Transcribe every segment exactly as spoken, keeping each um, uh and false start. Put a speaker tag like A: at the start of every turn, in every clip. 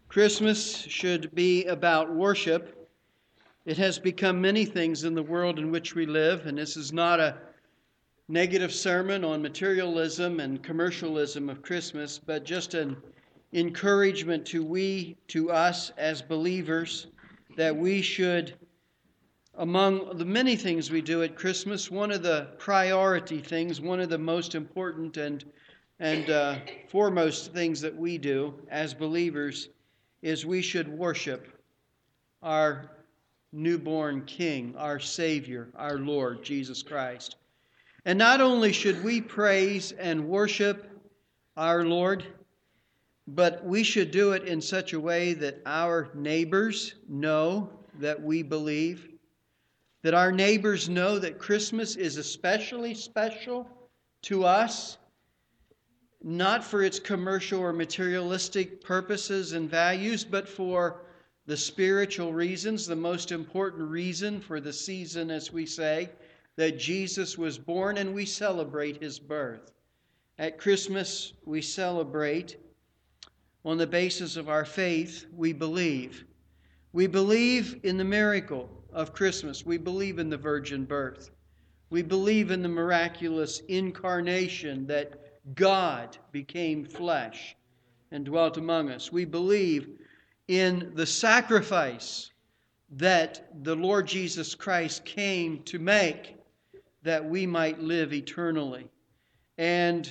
A: Christmas should be about worship. It has become many things in the world in which we live, and this is not a negative sermon on materialism and commercialism of Christmas, but just an encouragement to we, to us as believers, that we should, among the many things we do at Christmas, one of the priority things, one of the most important and and uh, foremost things that we do as believers is we should worship our newborn King, our Savior, our Lord, Jesus Christ. And not only should we praise and worship our Lord, but we should do it in such a way that our neighbors know that we believe, that our neighbors know that Christmas is especially special to us, not for its commercial or materialistic purposes and values, but for the spiritual reasons, the most important reason for the season, as we say, that Jesus was born, and we celebrate his birth. At Christmas, we celebrate on the basis of our faith. We believe. We believe in the miracle of Christmas. We believe in the virgin birth. We believe in the miraculous incarnation that God became flesh and dwelt among us. We believe in the sacrifice that the Lord Jesus Christ came to make that we might live eternally. And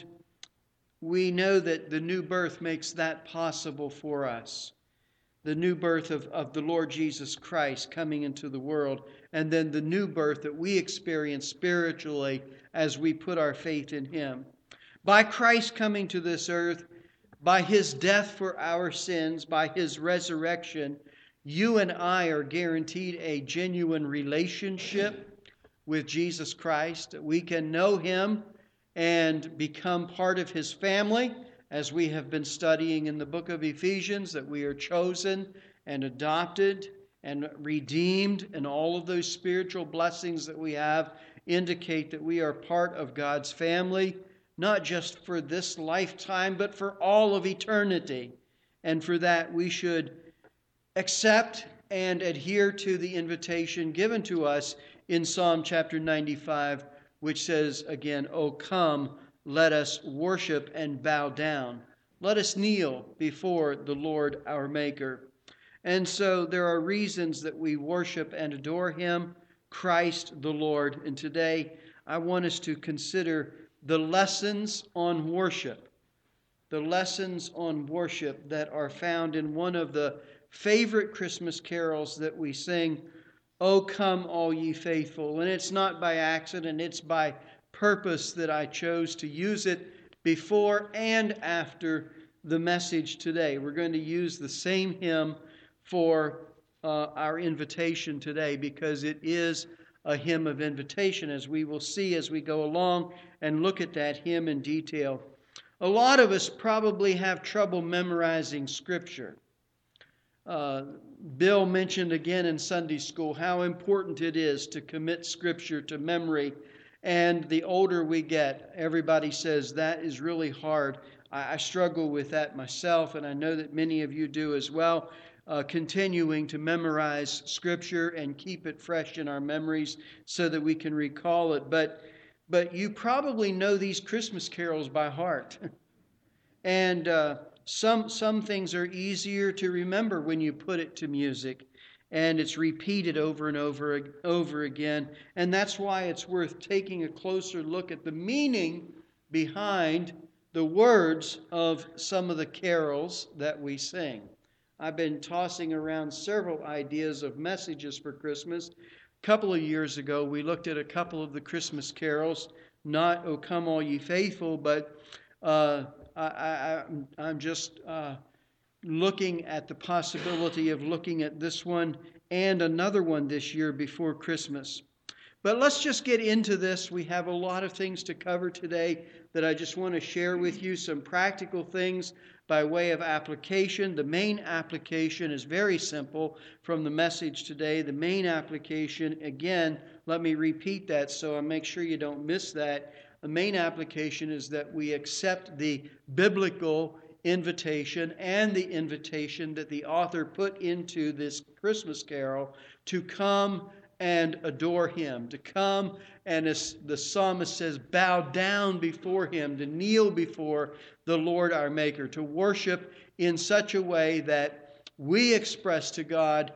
A: we know that the new birth makes that possible for us. The new birth of, of the Lord Jesus Christ coming into the world, and then the new birth that we experience spiritually as we put our faith in him. By Christ coming to this earth, by his death for our sins, by his resurrection, you and I are guaranteed a genuine relationship with Jesus Christ. We can know him and become part of his family, as we have been studying in the book of Ephesians, that we are chosen and adopted and redeemed, and all of those spiritual blessings that we have indicate that we are part of God's family, not just for this lifetime, but for all of eternity. And for that, we should accept and adhere to the invitation given to us in Psalm chapter ninety-five, which says again, "O come, let us worship and bow down. Let us kneel before the Lord our Maker." And so there are reasons that we worship and adore him, Christ the Lord. And today I want us to consider the lessons on worship. The lessons on worship that are found in one of the favorite Christmas carols that we sing, "O come, all ye faithful." And it's not by accident, it's by purpose that I chose to use it before and after the message today. We're going to use the same hymn for uh, our invitation today, because it is a hymn of invitation, as we will see as we go along and look at that hymn in detail. A lot of us probably have trouble memorizing Scripture. Uh, Bill mentioned again in Sunday school how important it is to commit Scripture to memory. And the older we get, everybody says that is really hard. I, I struggle with that myself, and I know that many of you do as well. Uh, continuing to memorize Scripture and keep it fresh in our memories so that we can recall it. But, but you probably know these Christmas carols by heart. and uh, some, some things are easier to remember when you put it to music. And it's repeated over and over, over again. And that's why it's worth taking a closer look at the meaning behind the words of some of the carols that we sing. I've been tossing around several ideas of messages for Christmas. A couple of years ago, we looked at a couple of the Christmas carols, not "O Come All Ye Faithful," but uh, I, I, I'm just uh, looking at the possibility of looking at this one and another one this year before Christmas. But let's just get into this. We have a lot of things to cover today that I just want to share with you, some practical things by way of application. The main application is very simple from the message today. The main application, again, let me repeat that so I make sure you don't miss that. The main application is that we accept the biblical invitation and the invitation that the author put into this Christmas carol to come and adore him, to come and, as the psalmist says, bow down before him, to kneel before the Lord our Maker, to worship in such a way that we express to God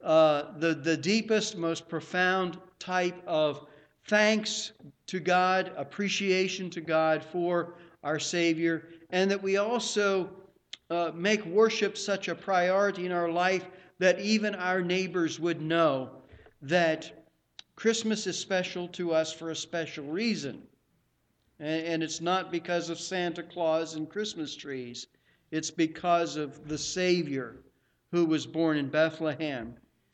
A: uh, the, the deepest, most profound type of thanks to God, appreciation to God for our Savior, and that we also uh, make worship such a priority in our life that even our neighbors would know that Christmas is special to us for a special reason. And, and it's not because of Santa Claus and Christmas trees. It's because of the Savior who was born in Bethlehem.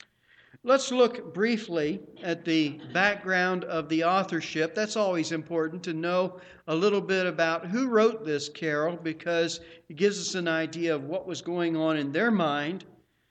A: Let's look briefly at the background of the authorship. That's always important to know a little bit about who wrote this carol, because it gives us an idea of what was going on in their mind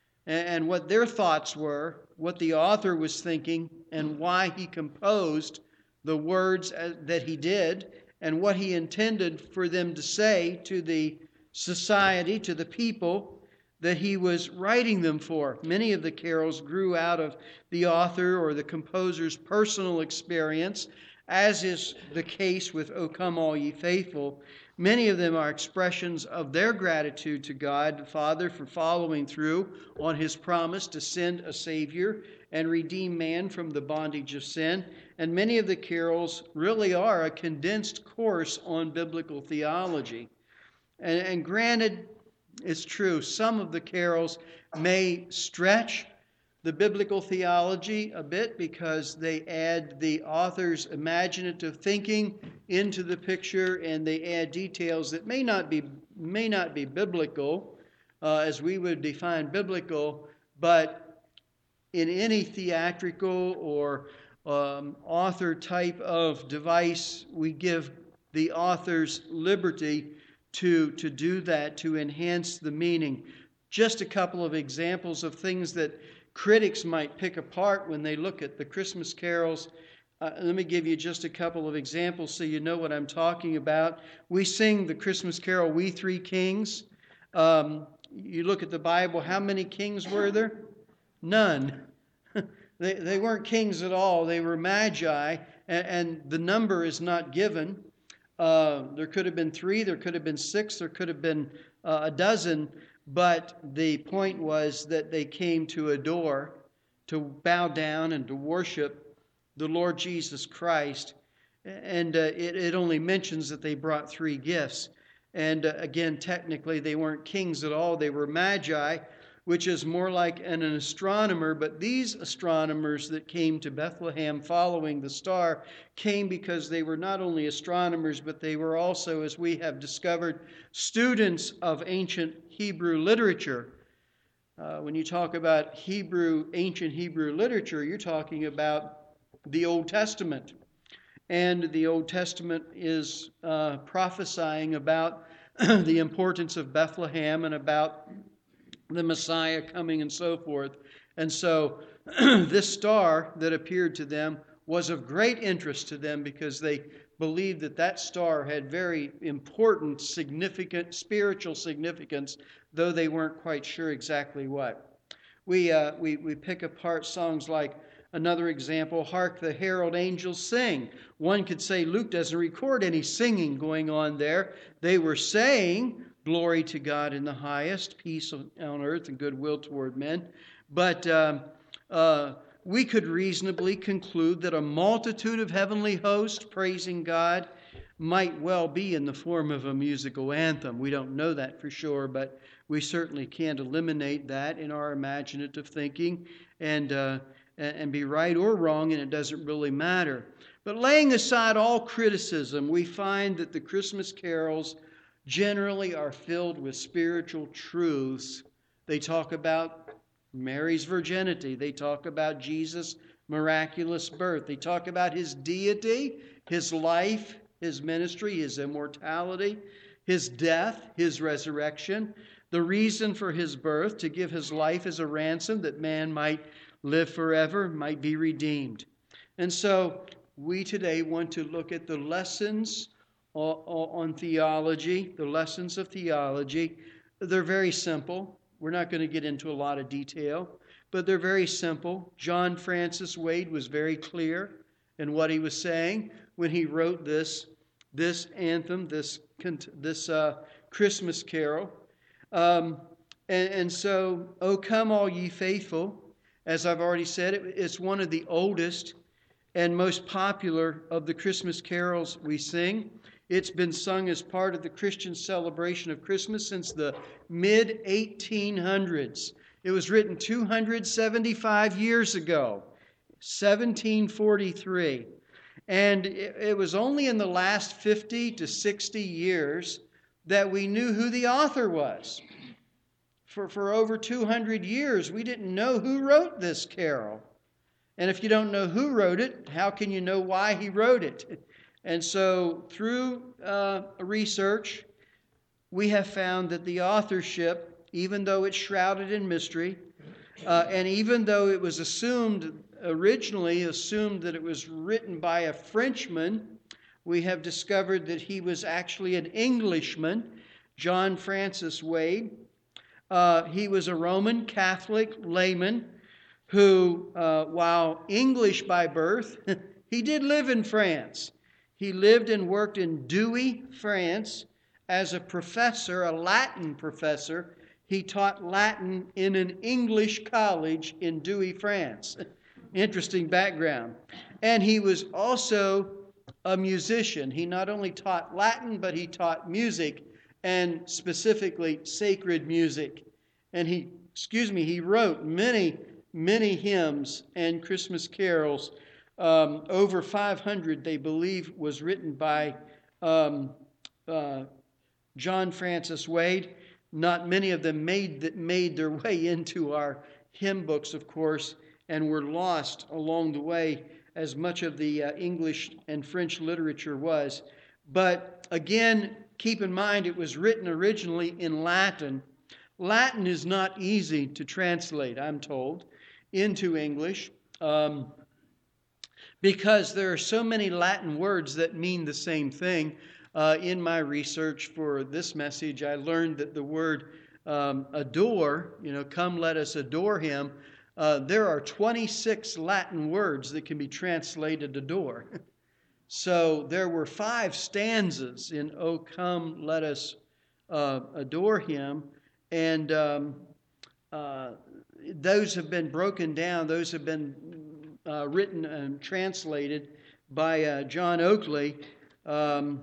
A: and what their thoughts were, what the author was thinking, and why he composed the words that he did, and what he intended for them to say to the society, to the people that he was writing them for. Many of the carols grew out of the author or the composer's personal experience, as is the case with O Come All Ye Faithful. Many of them are expressions of their gratitude to God the Father for following through on his promise to send a Savior and redeem man from the bondage of sin. And many of the carols really are a condensed course on biblical theology. And, and granted, it's true, some of the carols may stretch the biblical theology a bit because they add the author's imaginative thinking into the picture, and they add details that may not be may not be biblical, uh, as we would define biblical, but in any theatrical or um, author type of device, we give the author's liberty to, to do that, to enhance the meaning. Just a couple of examples of things that critics might pick apart when they look at the Christmas carols. Uh, let me give you just a couple of examples so you know what I'm talking about. We sing the Christmas carol, We Three Kings. Um, you look at the Bible, how many kings were there? None. they, they weren't kings at all. They were magi, and, and the number is not given. Uh, there could have been three, there could have been six, there could have been uh, a dozen, but the point was that they came to adore, to bow down and to worship the Lord Jesus Christ. And uh, it, it only mentions that they brought three gifts. And uh, again, technically, they weren't kings at all. They were magi, which is more like an, an astronomer. But these astronomers that came to Bethlehem following the star came because they were not only astronomers, but they were also, as we have discovered, students of ancient Hebrew literature. Uh, when you talk about Hebrew, ancient Hebrew literature, you're talking about the Old Testament. And the Old Testament is uh, prophesying about the importance of Bethlehem and about the Messiah coming and so forth. And so this star that appeared to them was of great interest to them because they believed that that star had very important, significant, spiritual significance, though they weren't quite sure exactly what. We, uh, we, we pick apart songs like, another example, Hark the Herald Angels Sing. One could say Luke doesn't record any singing going on there. They were saying, glory to God in the highest, peace on earth and goodwill toward men. But um, uh, we could reasonably conclude that a multitude of heavenly hosts praising God might well be in the form of a musical anthem. We don't know that for sure, but we certainly can't eliminate that in our imaginative thinking and uh, and be right or wrong, and it doesn't really matter. But laying aside all criticism, we find that the Christmas carols generally are filled with spiritual truths. They talk about Mary's virginity. They talk about Jesus' miraculous birth. They talk about his deity, his life, his ministry, his immortality, his death, his resurrection, the reason for his birth, to give his life as a ransom that man might live forever, might be redeemed. And so we today want to look at the lessons on theology, the lessons of theology. They're very simple. We're not going to get into a lot of detail, but they're very simple. John Francis Wade was very clear in what he was saying when he wrote this, this anthem, this, this uh, Christmas carol. Um, and, and so, "O come all ye faithful," as I've already said, it, it's one of the oldest and most popular of the Christmas carols we sing. It's been sung as part of the Christian celebration of Christmas since the mid eighteen hundreds. It was written two hundred seventy-five years ago, seventeen forty-three. And it was only in the last fifty to sixty years that we knew who the author was. For, for over two hundred years, we didn't know who wrote this carol. And if you don't know who wrote it, how can you know why he wrote it? And so through uh, research, we have found that the authorship, even though it's shrouded in mystery, uh, and even though it was assumed, originally assumed that it was written by a Frenchman, we have discovered that he was actually an Englishman, John Francis Wade. Uh, he was a Roman Catholic layman who, uh, while English by birth, he did live in France. He lived and worked in Douai, France, as a professor, a Latin professor. He taught Latin in an English college in Douai, France. Interesting background. And he was also a musician. He not only taught Latin, but he taught music, and specifically sacred music. And he, excuse me, he wrote many, many hymns and Christmas carols. Um, over five hundred, they believe, was written by um, uh, John Francis Wade. Not many of them made that made their way into our hymn books, of course, and were lost along the way, as much of the uh, English and French literature was. But again, keep in mind it was written originally in Latin. Latin is not easy to translate, I'm told, into English. Um, Because there are so many Latin words that mean the same thing. Uh, in my research for this message, I learned that the word um, adore, you know, come let us adore him, uh, there are twenty-six Latin words that can be translated adore. So there were five stanzas in "O come let us uh, adore him," and um, uh, those have been broken down, those have been Uh, written and translated by uh, John Oakley. Um,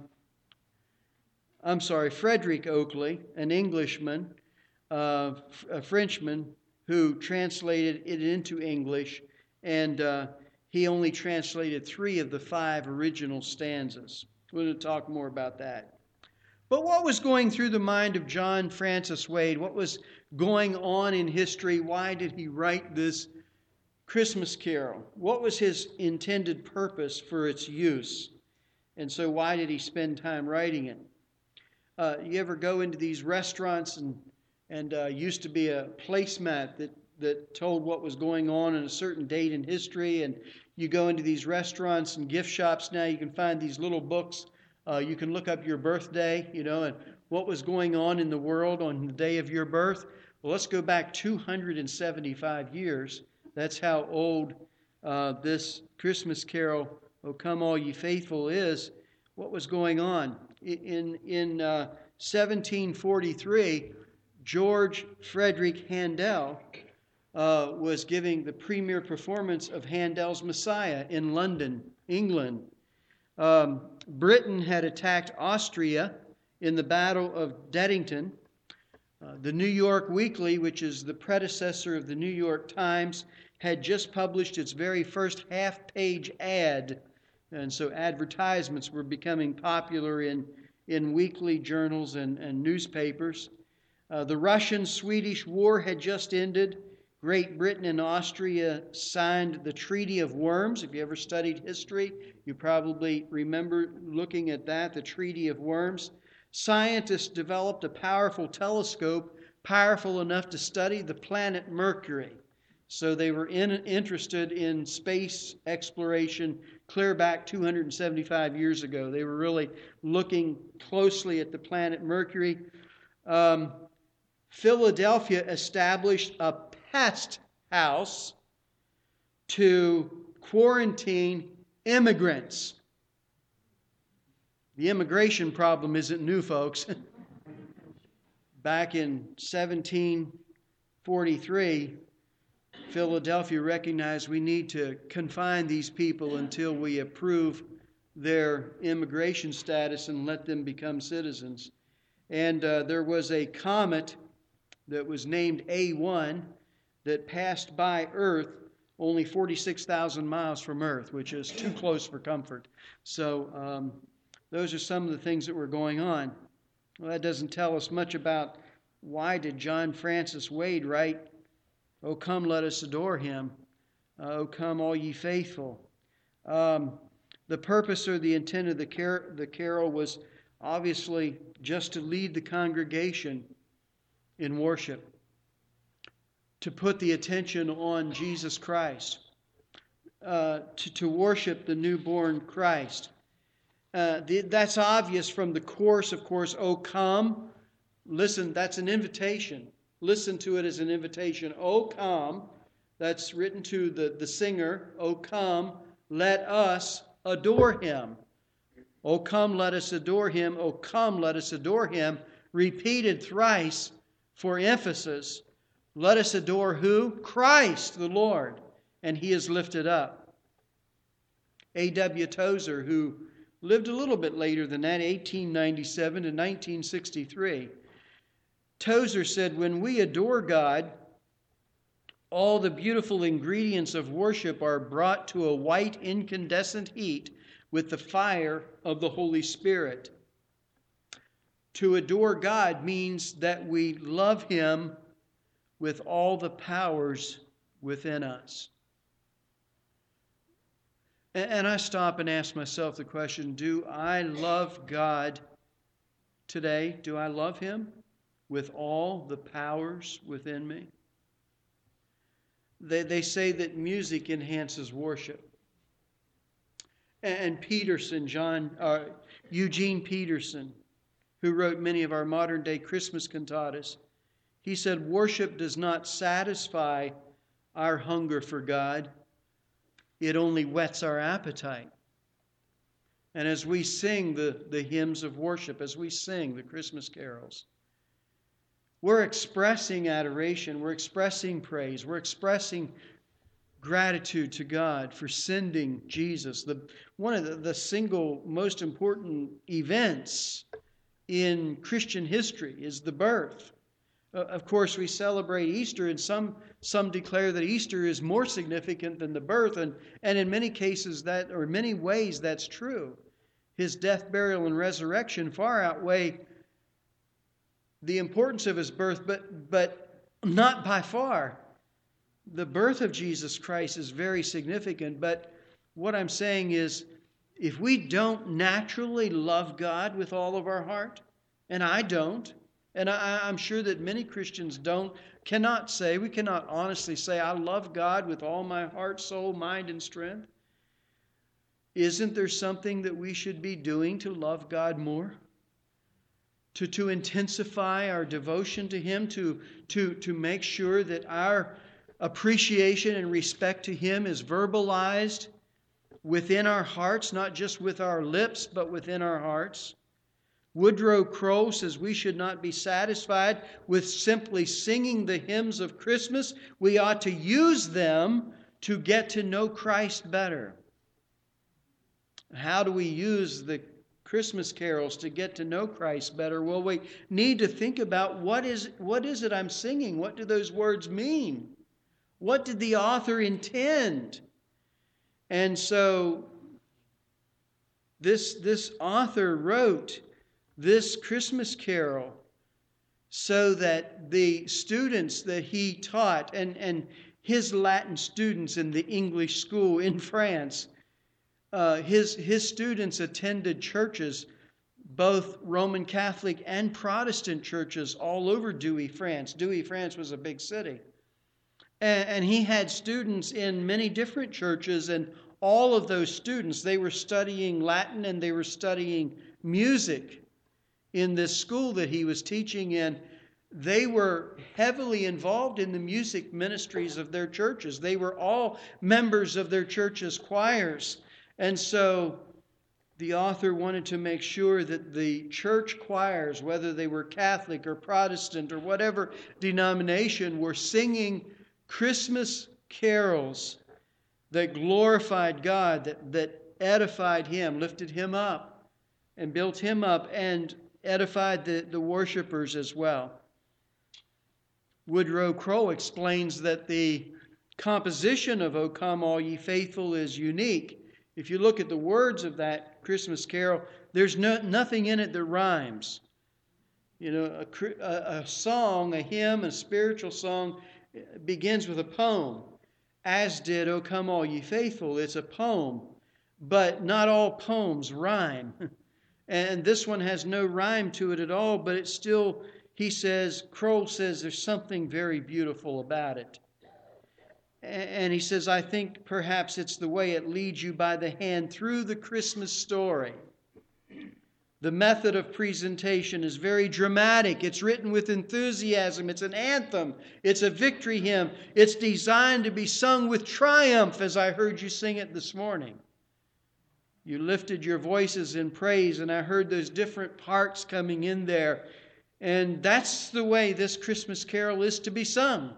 A: I'm sorry, Frederick Oakley, an Englishman, uh, a Frenchman, who translated it into English, and uh, he only translated three of the five original stanzas. We're going to talk more about that. But what was going through the mind of John Francis Wade? What was going on in history? Why did he write this Christmas carol? What was his intended purpose for its use? And so why did he spend time writing it? Uh, you ever go into these restaurants and and uh, used to be a placemat that, that told what was going on in a certain date in history, and you go into these restaurants and gift shops now, you can find these little books. Uh, you can look up your birthday, you know, and what was going on in the world on the day of your birth. Well, let's go back two hundred seventy-five years. That's how old uh, this Christmas carol, "O Come All Ye Faithful," is. What was going on? In, in uh, seventeen forty-three, George Frederick Handel uh, was giving the premiere performance of Handel's Messiah in London, England. Um, Britain had attacked Austria in the Battle of Dettingen. Uh, the New York Weekly, which is the predecessor of the New York Times, had just published its very first half-page ad. And so advertisements were becoming popular in, in weekly journals and, and newspapers. Uh, the Russian-Swedish War had just ended. Great Britain and Austria signed the Treaty of Worms. If you ever studied history, you probably remember looking at that, the Treaty of Worms. Scientists developed a powerful telescope, powerful enough to study the planet Mercury. So they were in, interested in space exploration clear back two hundred seventy-five years ago. They were really looking closely at the planet Mercury. Um, Philadelphia established a pest house to quarantine immigrants. The immigration problem isn't new, folks. Back in seventeen forty-three, Philadelphia recognized we need to confine these people until we approve their immigration status and let them become citizens. And uh, there was a comet that was named A one that passed by Earth only forty-six thousand miles from Earth, which is too close for comfort. So um, those are some of the things that were going on. Well, that doesn't tell us much about why did John Francis Wade write, "O come, let us adore him. Uh, O come, all ye faithful." Um, the purpose or the intent of the, car- the carol was obviously just to lead the congregation in worship, to put the attention on Jesus Christ, uh, to, to worship the newborn Christ. Uh, the, that's obvious from the chorus, of course, "O come." Listen, that's an invitation. Listen to it as an invitation. "O come," that's written to the, the singer. "O come, let us adore him." "O come, let us adore him. O come, let us adore him." Repeated thrice for emphasis. Let us adore who? Christ the Lord. And he is lifted up. A W Tozer, who lived a little bit later than that, eighteen ninety-seven to nineteen sixty-three. Tozer said, "When we adore God, all the beautiful ingredients of worship are brought to a white incandescent heat with the fire of the Holy Spirit." To adore God means that we love him with all the powers within us. And I stop and ask myself the question, do I love God today? Do I love him with all the powers within me? They, they say that music enhances worship. And Peterson, John, uh, Eugene Peterson, who wrote many of our modern day Christmas cantatas, he said, "Worship does not satisfy our hunger for God. It only whets our appetite." And as we sing the, the hymns of worship, as we sing the Christmas carols, we're expressing adoration, we're expressing praise, we're expressing gratitude to God for sending Jesus. The, one of the, the single most important events in Christian history is the birth. Uh, of course, we celebrate Easter, and some some declare that Easter is more significant than the birth, and, and in many cases that, or in many ways, that's true. His death, burial, and resurrection far outweigh the importance of his birth, but but not by far. The birth of Jesus Christ is very significant, but what I'm saying is, if we don't naturally love God with all of our heart, and I don't, and I, I'm sure that many Christians don't, cannot say, we cannot honestly say, I love God with all my heart, soul, mind, and strength. Isn't there something that we should be doing to love God more? To, to intensify our devotion to him, to, to, to make sure that our appreciation and respect to him is verbalized within our hearts, not just with our lips, but within our hearts. Woodrow Crow says we should not be satisfied with simply singing the hymns of Christmas. We ought to use them to get to know Christ better. How do we use the Christmas carols to get to know Christ better? Well, we need to think about what is, what is it I'm singing? What do those words mean? What did the author intend? And so this, this author wrote this Christmas carol so that the students that he taught, and, and his Latin students in the English school in France, uh, his, his students attended churches, both Roman Catholic and Protestant churches all over Douai, France. Douai, France was a big city. And, and he had students in many different churches, and all of those students, they were studying Latin and they were studying music in this school that he was teaching in. They were heavily involved in the music ministries of their churches. They were all members of their church's choirs. And so the author wanted to make sure that the church choirs, whether they were Catholic or Protestant or whatever denomination, were singing Christmas carols that glorified God, that, that edified Him, lifted Him up, and built Him up, and edified the, the worshipers as well. Woodrow Kroll explains that the composition of O Come All Ye Faithful is unique. If you look at the words of that Christmas carol, there's no, nothing in it that rhymes. You know, a, a, a song, a hymn, a spiritual song begins with a poem, as did O Come All Ye Faithful. It's a poem, but not all poems rhyme. And this one has no rhyme to it at all, but it's still, he says, Kroll says there's something very beautiful about it. And he says, I think perhaps it's the way it leads you by the hand through the Christmas story. The method of presentation is very dramatic. It's written with enthusiasm. It's an anthem. It's a victory hymn. It's designed to be sung with triumph, as I heard you sing it this morning. You lifted your voices in praise, and I heard those different parts coming in there. And that's the way this Christmas carol is to be sung.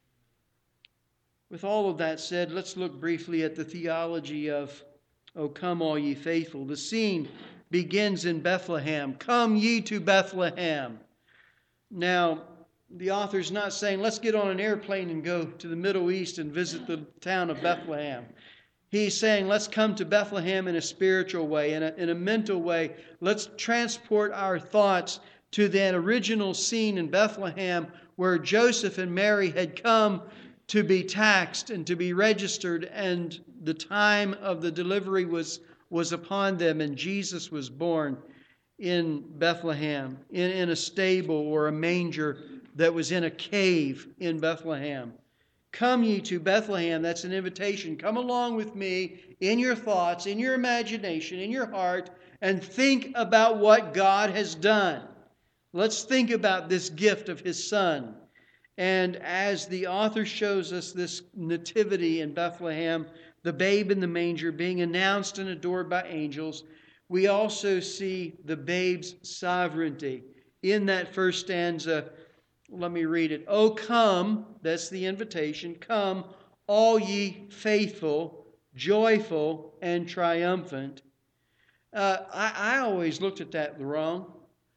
A: With all of that said, let's look briefly at the theology of O Come All Ye Faithful. The scene begins in Bethlehem. Come ye to Bethlehem. Now, the author's not saying, let's get on an airplane and go to the Middle East and visit the town of Bethlehem. He's saying, let's come to Bethlehem in a spiritual way, in a, in a mental way. Let's transport our thoughts to that original scene in Bethlehem where Joseph and Mary had come to be taxed and to be registered, and the time of the delivery was, was upon them, and Jesus was born in Bethlehem, in, in a stable or a manger that was in a cave in Bethlehem. Come ye to Bethlehem. That's an invitation. Come along with me in your thoughts, in your imagination, in your heart, and think about what God has done. Let's think about this gift of His Son. And as the author shows us this nativity in Bethlehem, the babe in the manger being announced and adored by angels, we also see the babe's sovereignty. In that first stanza, let me read it. O come, that's the invitation, come, all ye faithful, joyful, and triumphant. Uh, I, I always looked at that wrong.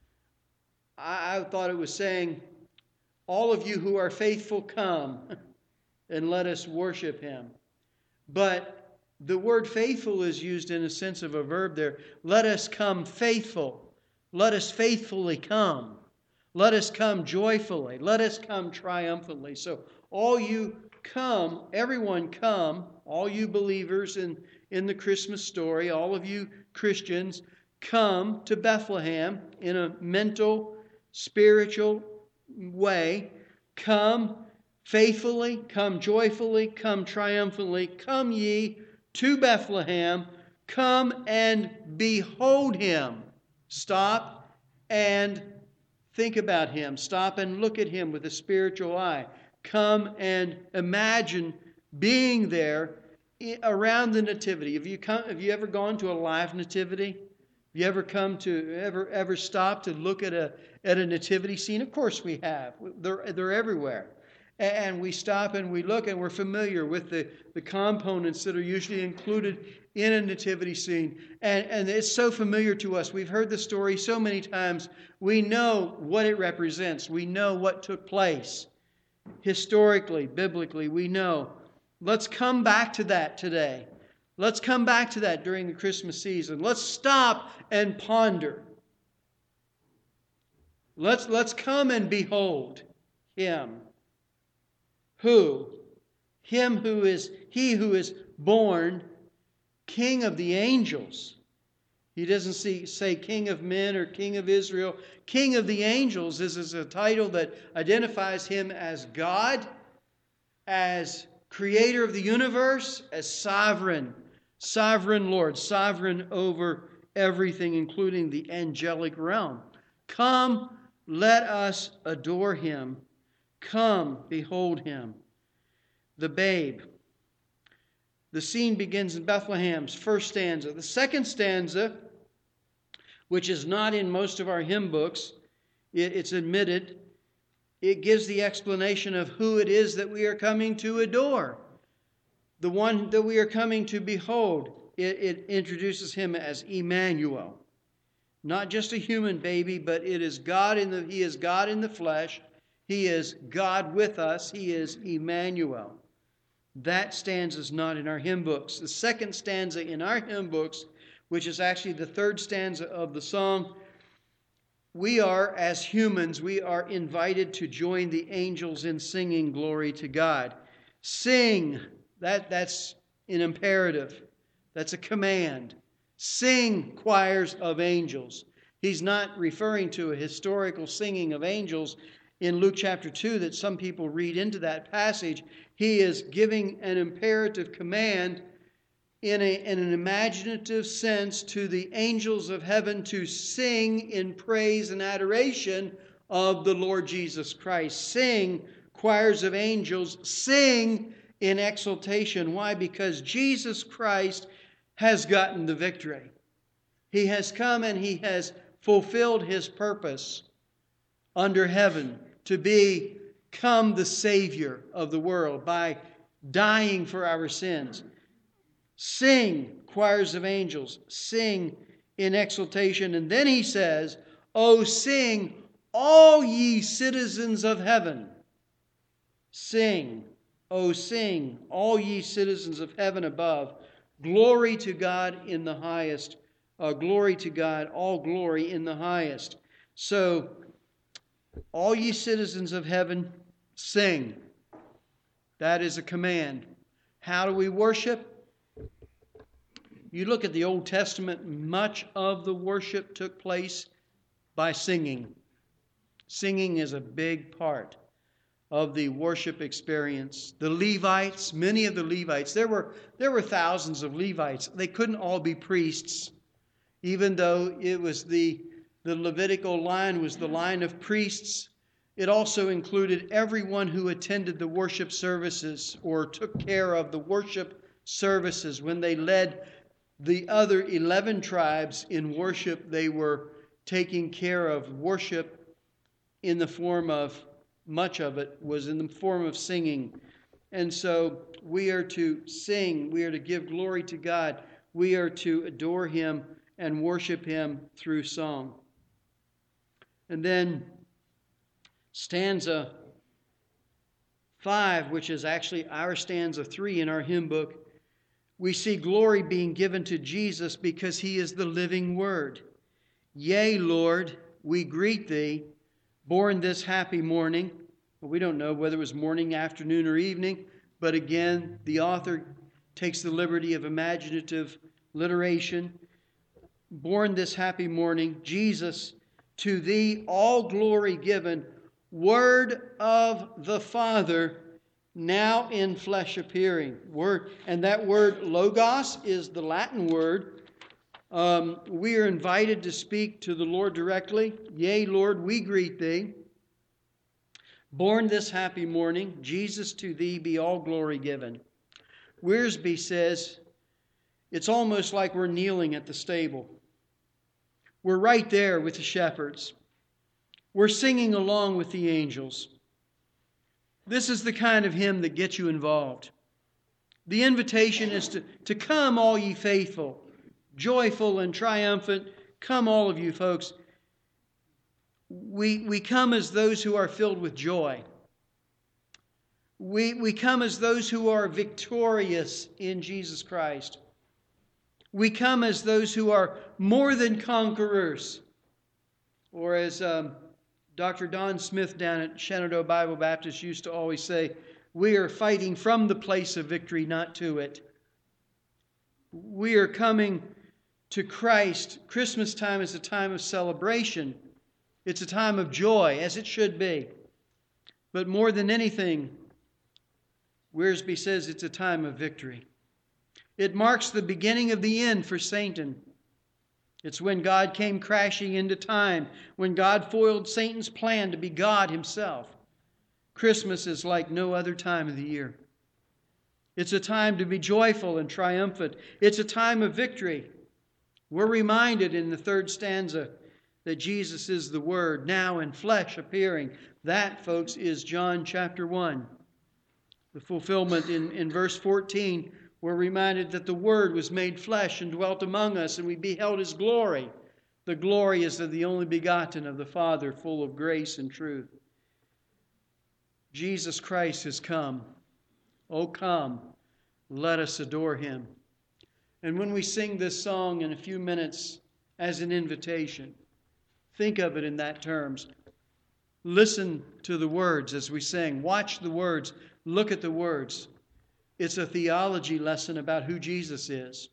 A: I, I thought it was saying, all of you who are faithful, come and let us worship Him. But the word faithful is used in a sense of a verb there. Let us come faithful. Let us faithfully come. Let us come joyfully. Let us come triumphantly. So all you come, everyone come, all you believers in, in the Christmas story, all of you Christians, come to Bethlehem in a mental, spiritual way. Come faithfully, come joyfully, come triumphantly. Come ye to Bethlehem. Come and behold Him. Stop and think about Him. Stop and look at Him with a spiritual eye. Come and imagine being there around the nativity. Have you come, have you ever gone to a live nativity? Have you ever come to ever ever stop to look at a at a nativity scene? Of course we have. They're they're everywhere. And we stop and we look and we're familiar with the, the components that are usually included in a nativity scene. And, and it's so familiar to us. We've heard the story so many times. We know what it represents. We know what took place. Historically, biblically, we know. Let's come back to that today. Let's come back to that during the Christmas season. Let's stop and ponder. Let's, let's come and behold Him. Who? Him who is, He who is born King of the angels. He doesn't see, say King of men or King of Israel. King of the angels is, is a title that identifies Him as God, as creator of the universe, as sovereign, sovereign Lord, sovereign over everything, including the angelic realm. Come, let us adore him. Come, behold him. The babe. The scene begins in Bethlehem's first stanza. The second stanza, which is not in most of our hymn books, it, it's admitted, it gives the explanation of who it is that we are coming to adore. The one that we are coming to behold. It, it introduces him as Emmanuel. Not just a human baby, but it is God in the, he is God in the flesh. He is God with us. He is Emmanuel. That stanza is not in our hymn books. The second stanza in our hymn books, which is actually the third stanza of the song, we are, as humans, we are invited to join the angels in singing glory to God. Sing, that, that's an imperative. That's a command. Sing, choirs of angels. He's not referring to a historical singing of angels in Luke chapter two that some people read into that passage. He is giving an imperative command in, a, in an imaginative sense to the angels of heaven to sing in praise and adoration of the Lord Jesus Christ. Sing, choirs of angels, sing in exultation. Why? Because Jesus Christ has gotten the victory. He has come and he has fulfilled his purpose under heaven to become the Savior of the world by dying for our sins. Sing, choirs of angels, sing in exultation. And then he says, "Oh, sing, all ye citizens of heaven." Sing, oh, sing, all ye citizens of heaven above. Glory to God in the highest. Uh, glory to God, all glory in the highest. So, all ye citizens of heaven, sing. That is a command. How do we worship? You look at the Old Testament, much of the worship took place by singing. Singing is a big part of the worship experience. The Levites, many of the Levites, there were, there were thousands of Levites. They couldn't all be priests, even though it was the, the Levitical line was the line of priests. It also included everyone who attended the worship services or took care of the worship services. When they led the other eleven tribes in worship, they were taking care of worship in the form of, much of it was in the form of singing. And so we are to sing, we are to give glory to God, we are to adore him and worship him through song. And then stanza five, which is actually our stanza three in our hymn book, we see glory being given to Jesus because he is the living word. Yea, Lord, we greet thee, born this happy morning. We don't know whether it was morning, afternoon, or evening, but again, the author takes the liberty of imaginative alliteration. Born this happy morning, Jesus, to thee all glory given, Word of the Father, now in flesh appearing. Word, and that word logos is the Latin word. Um, we are invited to speak to the Lord directly. Yea, Lord, we greet thee. Born this happy morning, Jesus, to thee be all glory given. Wiersbe says, it's almost like we're kneeling at the stable. We're right there with the shepherds. We're singing along with the angels. This is the kind of hymn that gets you involved. The invitation is to, to come, all ye faithful, joyful and triumphant. Come, all of you folks. We, we come as those who are filled with joy. We, we come as those who are victorious in Jesus Christ. We come as those who are more than conquerors. Or as um, Doctor Don Smith down at Shenandoah Bible Baptist used to always say, we are fighting from the place of victory, not to it. We are coming to Christ. Christmas time is a time of celebration. It's a time of joy, as it should be. But more than anything, Wiersbe says it's a time of victory. It marks the beginning of the end for Satan. It's when God came crashing into time, when God foiled Satan's plan to be God himself. Christmas is like no other time of the year. It's a time to be joyful and triumphant. It's a time of victory. We're reminded in the third stanza that Jesus is the Word, now in flesh appearing. That, folks, is John chapter one. The fulfillment in, in verse fourteen, we're reminded that the Word was made flesh and dwelt among us, and we beheld His glory. The glory is of the only begotten of the Father, full of grace and truth. Jesus Christ has come. Oh, come, let us adore Him. And when we sing this song in a few minutes as an invitation, think of it in that terms. Listen to the words as we sing. Watch the words. Look at the words. It's a theology lesson about who Jesus is.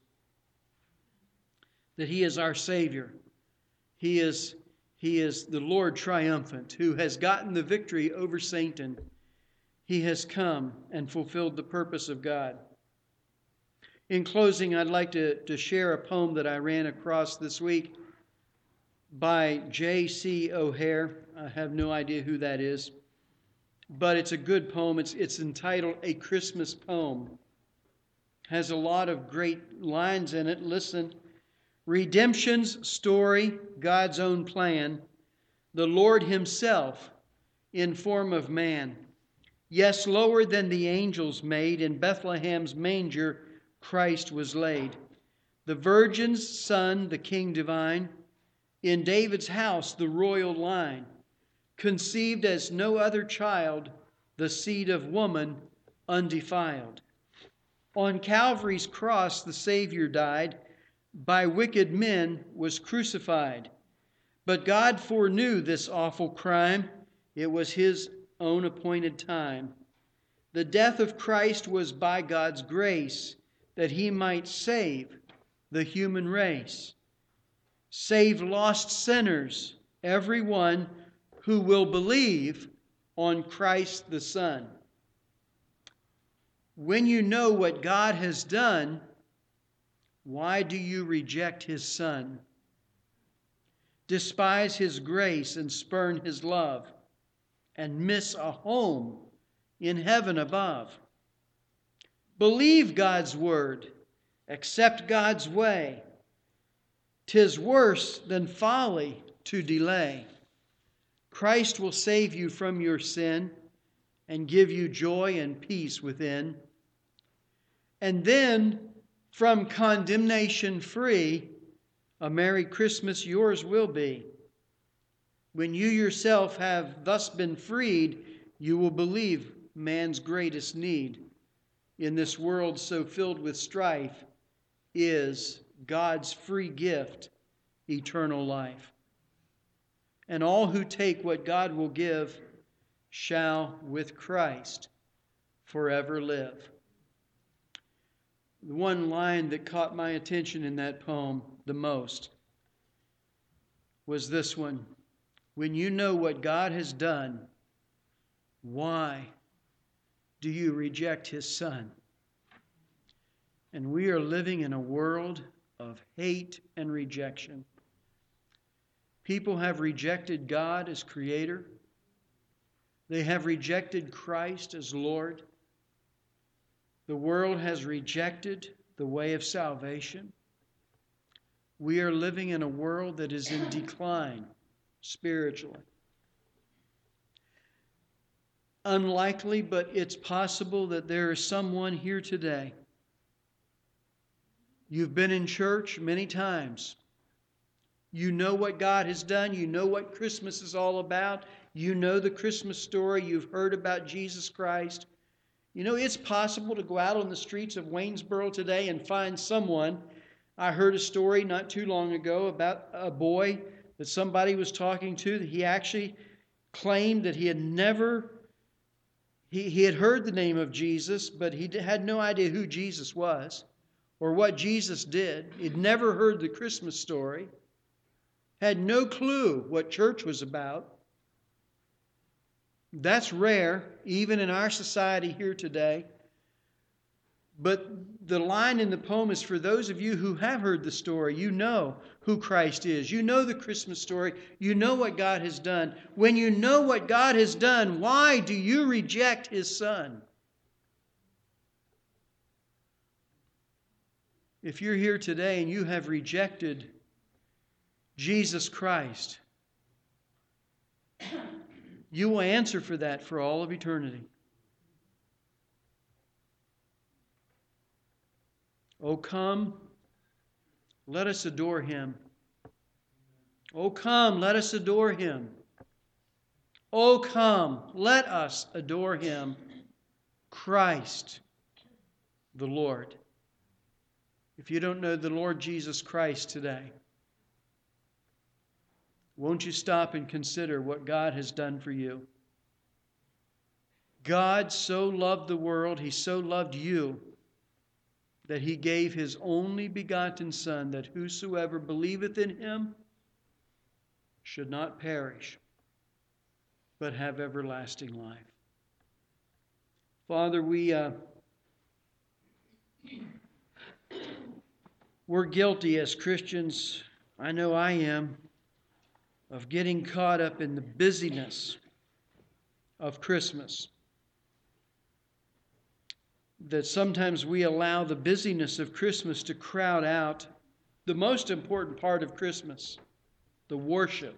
A: That He is our Savior. He is, he is the Lord triumphant who has gotten the victory over Satan. He has come and fulfilled the purpose of God. In closing, I'd like to, to share a poem that I ran across this week by J C O'Hare. I have no idea who that is, but it's a good poem. It's, it's entitled A Christmas Poem. Has a lot of great lines in it. Listen. Redemption's story, God's own plan, the Lord Himself in form of man. Yes, lower than the angels made, in Bethlehem's manger Christ was laid. The Virgin's Son, the King divine, in David's house the royal line, conceived as no other child, the seed of woman undefiled. On Calvary's cross the Savior died, by wicked men was crucified. But God foreknew this awful crime, it was His own appointed time. The death of Christ was by God's grace, that He might save the human race. Save lost sinners, every one who will believe on Christ the Son. When you know what God has done, why do you reject His Son? Despise His grace and spurn His love, and miss a home in heaven above. Believe God's word, accept God's way. 'Tis worse than folly to delay. Christ will save you from your sin and give you joy and peace within. And then, from condemnation free, a Merry Christmas yours will be. When you yourself have thus been freed, you will believe man's greatest need in this world so filled with strife is God's free gift, eternal life. And all who take what God will give shall with Christ forever live. The one line that caught my attention in that poem the most was this one. When you know what God has done, why do you reject His Son? And we are living in a world of hate and rejection. People have rejected God as Creator. They have rejected Christ as Lord. The world has rejected the way of salvation. We are living in a world that is in decline spiritually. Unlikely, but it's possible that there is someone here today. You've been in church many times. You know what God has done. You know what Christmas is all about. You know the Christmas story. You've heard about Jesus Christ. You know, it's possible to go out on the streets of Waynesboro today and find someone. I heard a story not too long ago about a boy that somebody was talking to, that he actually claimed that he had never, he, he had heard the name of Jesus, but he had no idea who Jesus was or what Jesus did. He'd never heard the Christmas story, had no clue what church was about. That's rare, even in our society here today. But the line in the poem is for those of you who have heard the story. You know who Christ is. You know the Christmas story. You know what God has done. When you know what God has done, why do you reject His Son? If you're here today and you have rejected Jesus Christ, you will answer for that for all of eternity. Oh, come, let us adore Him. Oh, come, let us adore Him. Oh, come, let us adore Him, Christ the Lord. If you don't know the Lord Jesus Christ today, won't you stop and consider what God has done for you? God so loved the world, He so loved you, that He gave His only begotten Son, that whosoever believeth in Him should not perish, but have everlasting life. Father, we, uh, we're guilty as Christians, I know I am, of getting caught up in the busyness of Christmas. That sometimes we allow the busyness of Christmas to crowd out the most important part of Christmas, the worship.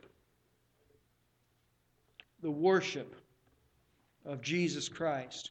A: The worship of Jesus Christ.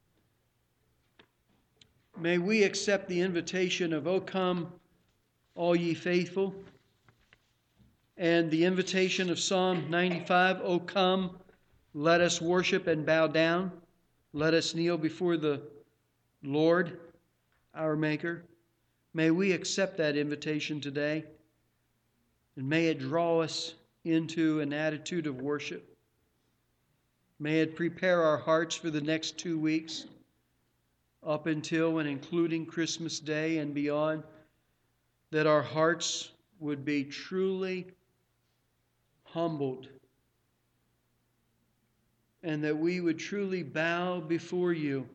A: May we accept the invitation of, O come, all ye faithful, and the invitation of Psalm ninety-five, O come, let us worship and bow down. Let us kneel before the Lord, our Maker. May we accept that invitation today, and may it draw us into an attitude of worship. May it prepare our hearts for the next two weeks, up until and including Christmas Day and beyond, that our hearts would be truly humbled, and that we would truly bow before you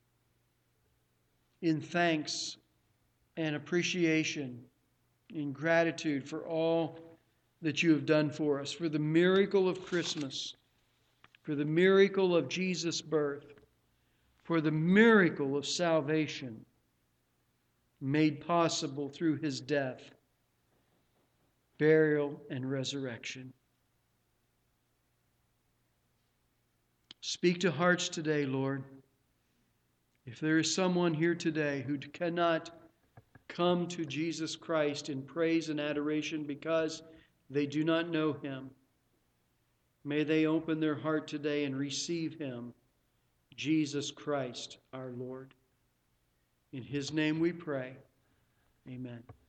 A: in thanks and appreciation, in gratitude for all that you have done for us, for the miracle of Christmas, for the miracle of Jesus' birth, for the miracle of salvation made possible through His death, burial, and resurrection. Speak to hearts today, Lord. If there is someone here today who cannot come to Jesus Christ in praise and adoration because they do not know Him, may they open their heart today and receive Him, Jesus Christ our Lord. In His name we pray. Amen.